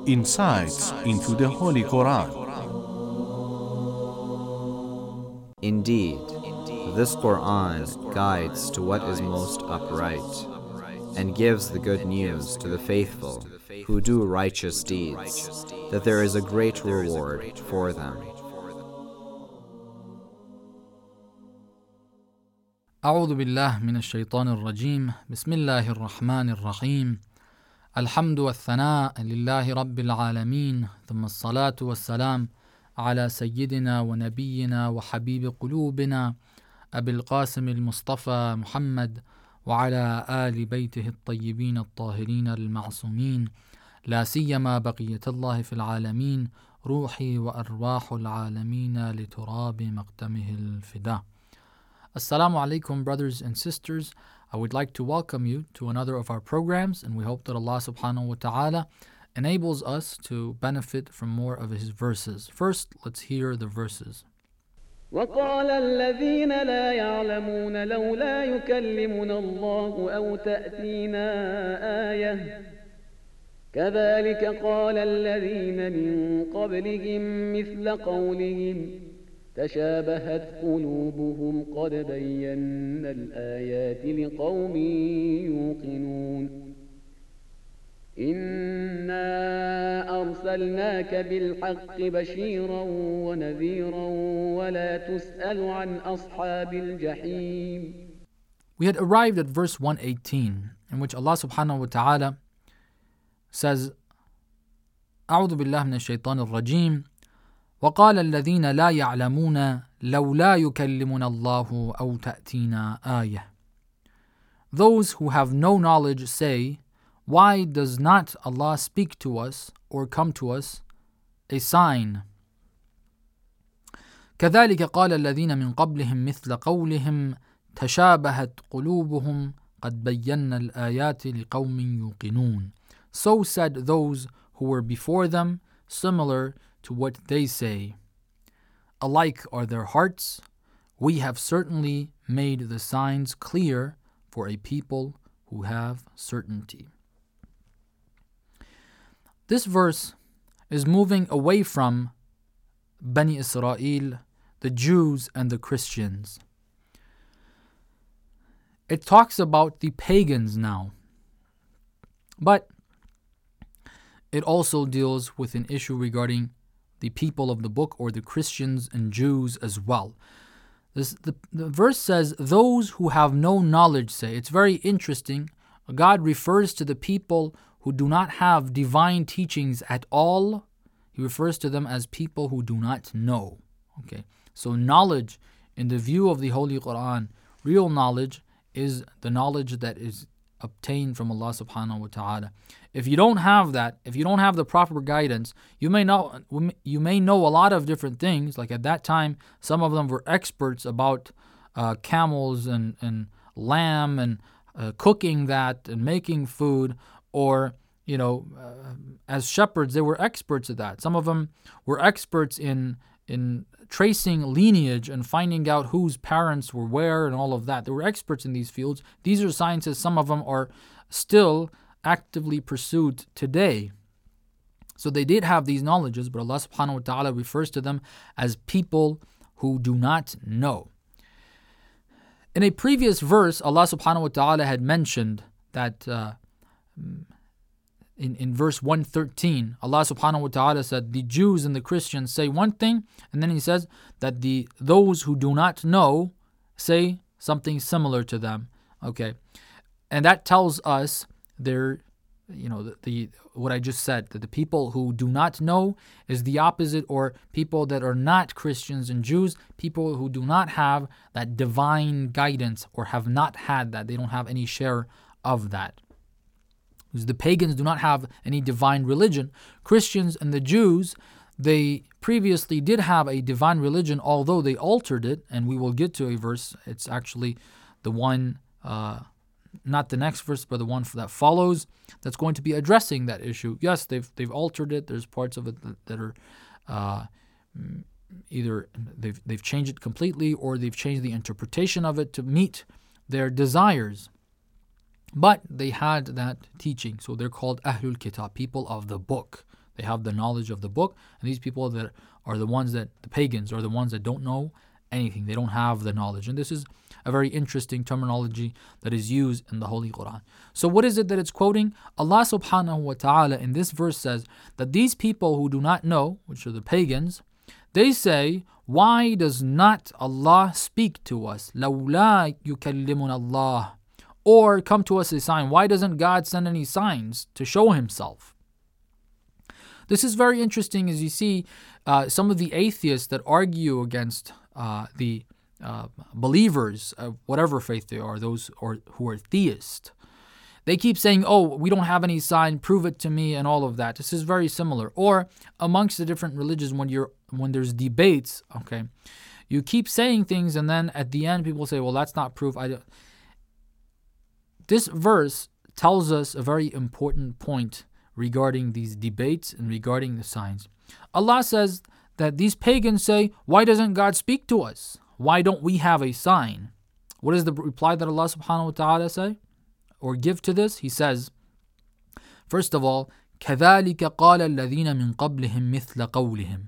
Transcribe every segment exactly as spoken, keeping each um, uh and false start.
Insights into the Holy Quran. Indeed, this Quran guides to what is most upright and gives the good news to the faithful who do righteous deeds, that there is a great reward for them. أعوذ بالله من الشيطان الرجيم بسم الله الرحمن الرحيم الحمد والثناء لله رب العالمين ثم الصلاة والسلام على سيدنا ونبينا وحبيب قلوبنا أبي القاسم المصطفى محمد وعلى آل بيته الطيبين الطاهرين المعصومين لا سيما بقية الله في العالمين روحي وأرواح العالمين لتراب مقدمه الفداء. Assalamu alaikum, brothers and sisters. I would like to welcome you to another of our programs, and we hope that Allah subhanahu wa ta'ala enables us to benefit from more of His verses. First, let's hear the verses. وقال الذين لا يعلمون لولا يكلمنا الله أو تأتينا آية كذلك قال الذين من قبلهم مثل قولهم تشابهت قلوبهم قد بينا الآيات لقوم يوقنون إنا أرسلناك بالحق بشيرا ونذيرا ولا تسأل عن أصحاب الجحيم. We had arrived at verse one eighteen, in which Allah subhanahu wa ta'ala says, أعوذ بالله من الشيطان الرجيم وقال الذين لا يعلمون لولا يكلمنا الله أو تأتينا آية. Those who have no knowledge say, why does not Allah speak to us or come to us a sign? كذلك قال الذين من قبلهم مثل قولهم تشابهت قلوبهم قد بينا الآيات لقوم يوقنون. So said those who were before them, similar to what they say. Alike are their hearts. We have certainly made the signs clear for a people who have certainty. This verse is moving away from Bani Israel, the Jews and the Christians. It talks about the pagans now. But it also deals with an issue regarding the people of the book, or the Christians and Jews as well. This, the, the verse says, those who have no knowledge say. It's very interesting. God refers to the people who do not have divine teachings at all. He refers to them as people who do not know. Okay, so knowledge in the view of the Holy Quran, real knowledge is the knowledge that is obtained from Allah subhanahu wa ta'ala. If you don't have that, if you don't have the proper guidance, you may know you may know a lot of different things. Like at that time, some of them were experts about uh, camels and, and lamb and uh, cooking that and making food, or you know, uh, as shepherds, they were experts at that. Some of them were experts in in tracing lineage and finding out whose parents were where and all of that. They were experts in these fields. These are sciences, some of them are still actively pursued today. So they did have these knowledges, but Allah subhanahu wa ta'ala refers to them as people who do not know. In a previous verse, Allah subhanahu wa ta'ala had mentioned that uh, In, in verse one thirteen, Allah subhanahu wa ta'ala said, the Jews and the Christians say one thing, and then He says that the those who do not know say something similar to them. Okay, and that tells us there, you know, the, the what I just said, that the people who do not know is the opposite, or people that are not Christians and Jews, people who do not have that divine guidance or have not had that, they don't have any share of that. Because the pagans do not have any divine religion. Christians and the Jews, they previously did have a divine religion, although they altered it, and we will get to a verse. It's actually the one, uh, not the next verse, but the one that follows, that's going to be addressing that issue. Yes, they've they've altered it. There's parts of it that, that are uh, either they've they've changed it completely, or they've changed the interpretation of it to meet their desires. But they had that teaching, so they're called Ahlul Kitab, people of the book. They have the knowledge of the book, and these people that are the ones that, the pagans, are the ones that don't know anything. They don't have the knowledge. And this is a very interesting terminology that is used in the Holy Quran. So what is it that it's quoting? Allah subhanahu wa ta'ala in this verse says that these people who do not know, which are the pagans, they say, why does not Allah speak to us? لَوْلَا يُكَلِّمُنَ اللَّهِ. Or come to us a sign. Why doesn't God send any signs to show himself? This is very interesting as you see uh, some of the atheists that argue against uh, the uh, believers of whatever faith they are, those or who are theists. They keep saying, oh, we don't have any sign, prove it to me, and all of that. This is very similar. Or amongst the different religions, when you're when there's debates, okay, you keep saying things, and then at the end people say, well, that's not proof. I don't. This verse tells us a very important point regarding these debates and regarding the signs. Allah says that these pagans say, why doesn't God speak to us? Why don't we have a sign? What is the reply that Allah subhanahu wa ta'ala say or give to this? He says, first of all, كَذَلِكَ قَالَ الَّذِينَ مِن قَبْلِهِمْ مِثْلَ قَوْلِهِمْ.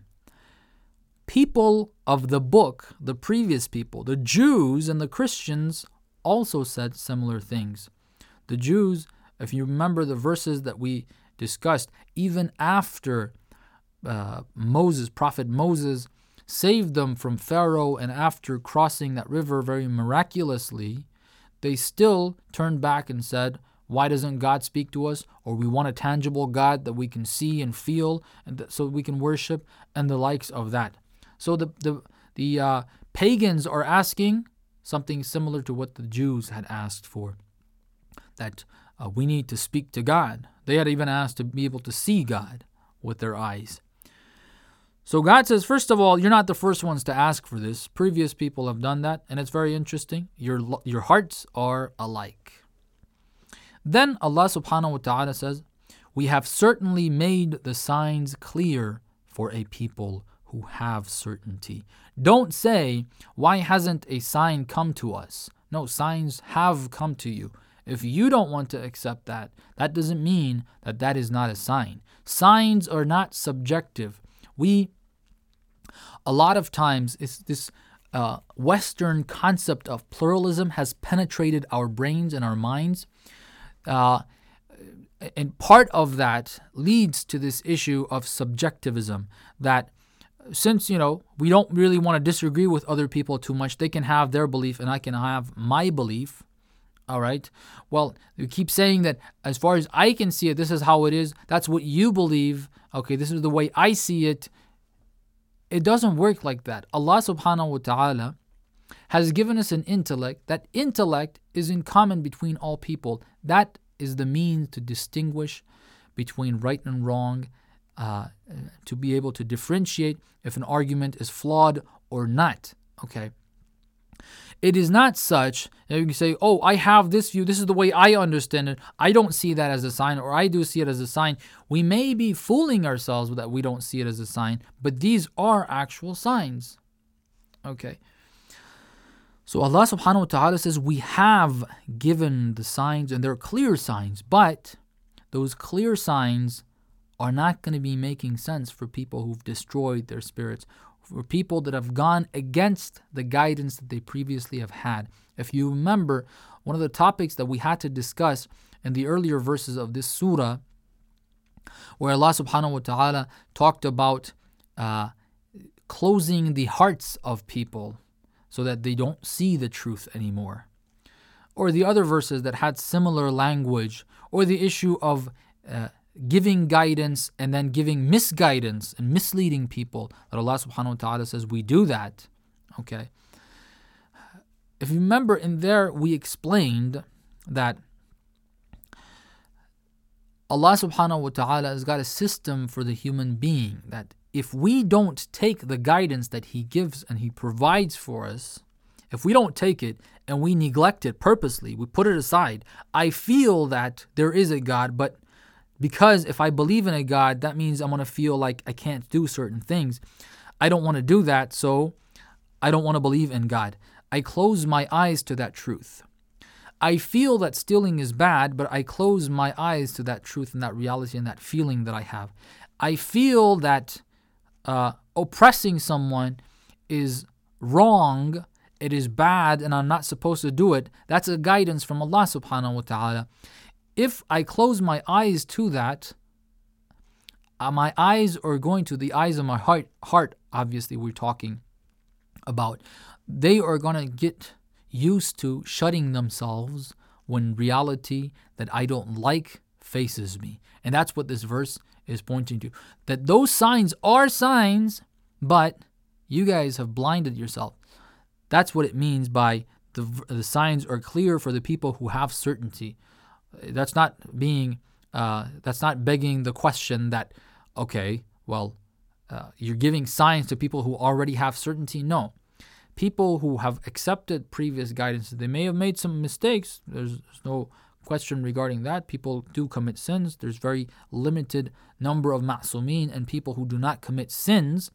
People of the book, the previous people, the Jews and the Christians also said similar things. The Jews, if you remember the verses that we discussed, even after uh, Moses, Prophet Moses, saved them from Pharaoh, and after crossing that river very miraculously, they still turned back and said, why doesn't God speak to us? Or we want a tangible God that we can see and feel, and th- so we can worship, and the likes of that. So the the the uh, pagans are asking something similar to what the Jews had asked for, that uh, we need to speak to God. They had even asked to be able to see God with their eyes. So God says, first of all, you're not the first ones to ask for this. Previous people have done that, and it's very interesting. Your your hearts are alike. Then Allah subhanahu wa ta'ala says, we have certainly made the signs clear for a people who have certainty. Don't say, why hasn't a sign come to us? No, signs have come to you. If you don't want to accept that, that doesn't mean that that is not a sign. Signs are not subjective. We, a lot of times, it's this uh, Western concept of pluralism has penetrated our brains and our minds. Uh, and part of that leads to this issue of subjectivism, that since, you know, we don't really want to disagree with other people too much, they can have their belief and I can have my belief. All right. Well, you keep saying that as far as I can see it, this is how it is. That's what you believe. Okay, this is the way I see it. It doesn't work like that. Allah subhanahu wa ta'ala has given us an intellect. That intellect is in common between all people. That is the means to distinguish between right and wrong, uh, to be able to differentiate if an argument is flawed or not. Okay. It is not such that you can say, oh, I have this view, this is the way I understand it, I don't see that as a sign, or I do see it as a sign. We may be fooling ourselves that we don't see it as a sign, but these are actual signs. Okay. So Allah subhanahu wa ta'ala says, we have given the signs, and they're clear signs, but those clear signs are not going to be making sense for people who've destroyed their spirits, for people that have gone against the guidance that they previously have had. If you remember, one of the topics that we had to discuss in the earlier verses of this surah, where Allah subhanahu wa ta'ala talked about uh, closing the hearts of people so that they don't see the truth anymore. Or the other verses that had similar language, or the issue of uh, giving guidance and then giving misguidance and misleading people, that Allah subhanahu wa ta'ala says we do that. Okay. If you remember, in there we explained that Allah subhanahu wa ta'ala has got a system for the human being, that if we don't take the guidance that He gives and He provides for us, if we don't take it and we neglect it purposely, we put it aside, I feel that there is a God, but because if I believe in a God, that means I'm going to feel like I can't do certain things. I don't want to do that, so I don't want to believe in God. I close my eyes to that truth. I feel that stealing is bad, but I close my eyes to that truth and that reality and that feeling that I have. I feel that uh, oppressing someone is wrong, it is bad, and I'm not supposed to do it, that's a guidance from Allah subhanahu wa ta'ala. If I close my eyes to that, uh, my eyes are going to the eyes of my heart, heart, obviously we're talking about, they are going to get used to shutting themselves when reality that I don't like faces me. And that's what this verse is pointing to. That those signs are signs, but you guys have blinded yourself. That's what it means by the, the signs are clear for the people who have certainty. That's not being, uh, that's not begging the question that, okay, well, uh, you're giving signs to people who already have certainty. No. People who have accepted previous guidance, they may have made some mistakes. There's, there's no question regarding that. People do commit sins. There's very limited number of ma'sumin and people who do not commit sins.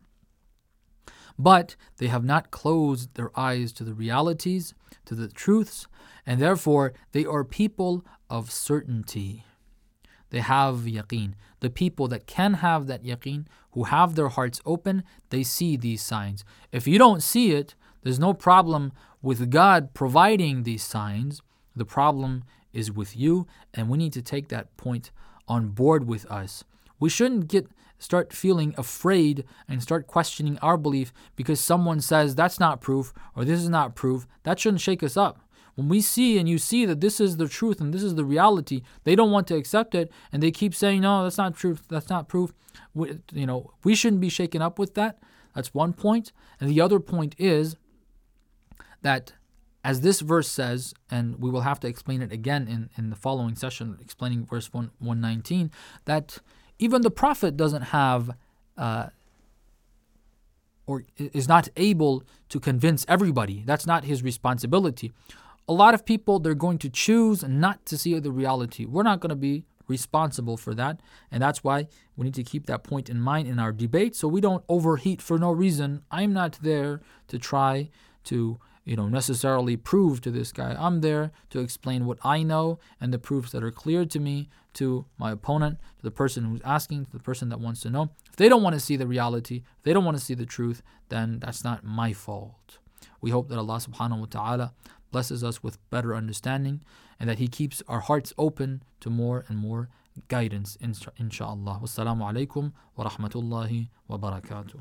But they have not closed their eyes to the realities, to the truths, and therefore they are people of certainty. They have yaqeen. The people that can have that yaqeen, who have their hearts open, they see these signs. If you don't see it, there's no problem with God providing these signs. The problem is with you, and we need to take that point on board with us. We shouldn't get start feeling afraid and start questioning our belief because someone says that's not proof or this is not proof. That shouldn't shake us up. When we see and you see that this is the truth and this is the reality, they don't want to accept it and they keep saying, no, that's not truth, that's not proof. We, you know, we shouldn't be shaken up with that. That's one point. And the other point is that as this verse says, and we will have to explain it again in, in the following session, explaining verse one nineteen, that even the Prophet doesn't have uh, or is not able to convince everybody. That's not his responsibility. A lot of people, they're going to choose not to see the reality. We're not going to be responsible for that, and that's why we need to keep that point in mind in our debate so we don't overheat for no reason. I'm not there to try to you know, necessarily prove to this guy. I'm there to explain what I know and the proofs that are clear to me to my opponent, to the person who's asking, to the person that wants to know. If they don't want to see the reality, if they don't want to see the truth, then that's not my fault. We hope that Allah subhanahu wa ta'ala blesses us with better understanding and that He keeps our hearts open to more and more guidance, inshaAllah. Wassalamu alaikum wa rahmatullahi wa barakatuh.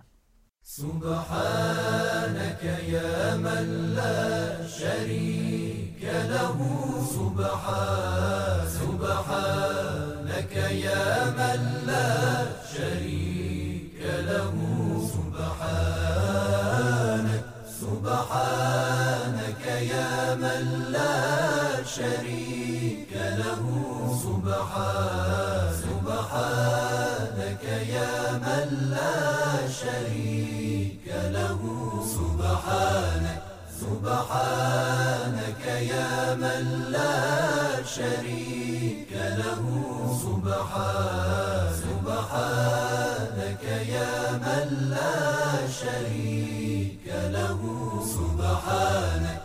سبحانك يا من لا شريك له سبحان سبحانك يا من لا شريك له سبحانك سبحانك يا من لا شريك له سبحان سبحانك يا من لا شريك له سبحانك سبحانك يا من لا شريك له سبحان سبحانك يا من لا شريك له سبحانك